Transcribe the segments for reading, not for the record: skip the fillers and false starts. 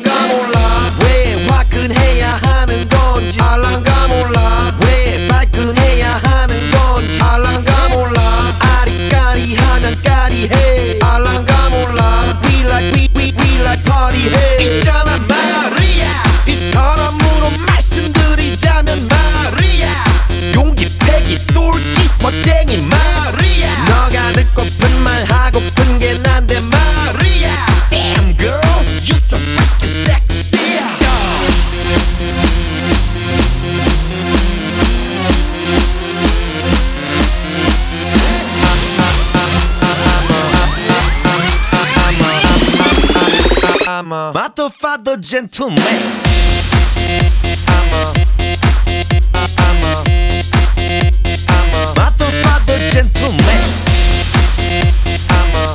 알랑가 몰라 왜 화끈해야 하는 건지 알랑가 몰라 왜 발끈해야 하는 건지 알랑가 몰라 아리까리하면 까리해 알랑가 몰라 We like party 해 있잖아 마리아 이 사람으로 말씀드리자면 마리아 용기 패기 똘끼 멋쟁이 마리아 너가 듣고픈 말 하고픈 게 난데 마리아 Damn girl you so freaking sexy I'm a motherfucker gentleman I'm a motherfucker gentleman I'm a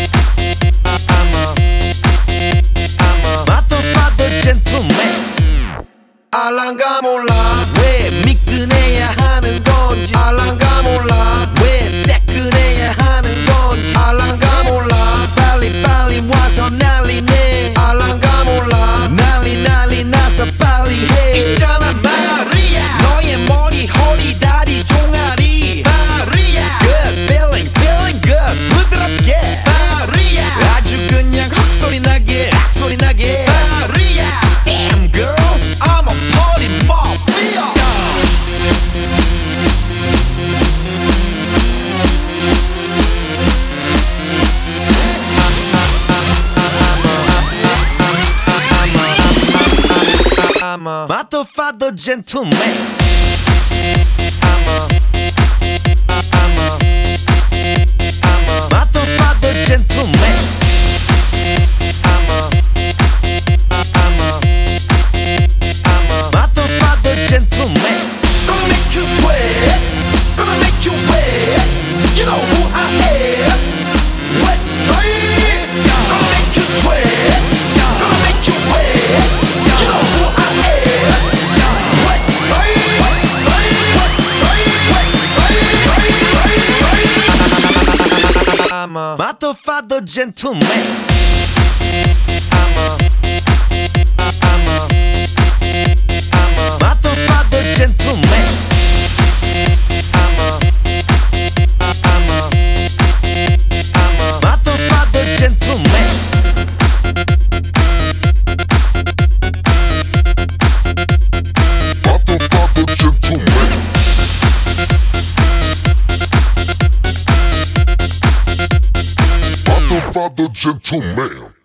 motherfucker gentleman 알랑가 몰라 왜 미끈해야 하는 건지 알랑가 몰라 왜 새끈해야 하는 건지 알랑가 몰라 빨리 와서 난리네 알랑가 몰라 난리 나서 빨리 해 있잖아 마리아 너의 머리 허리 다리 종아리 마리아 Good feeling good 부드럽게 마리아 아주 그냥 헉소리 나게 악소리 나게 마리아 Damn girl I'm a party mafia I'm a motherfucker gentleman I'm a motherfucker gentleman I'm a motherfucker gentleman Gonna make you sweat Gonna make you wet You know who I am Let's say Gonna make you sweat Gonna make you wet You know who I am Let's say I'm a motherfucker gentleman I'm a motherfucker gentleman I'm a motherfucker gentleman motherfucker gentleman motherfucker gentleman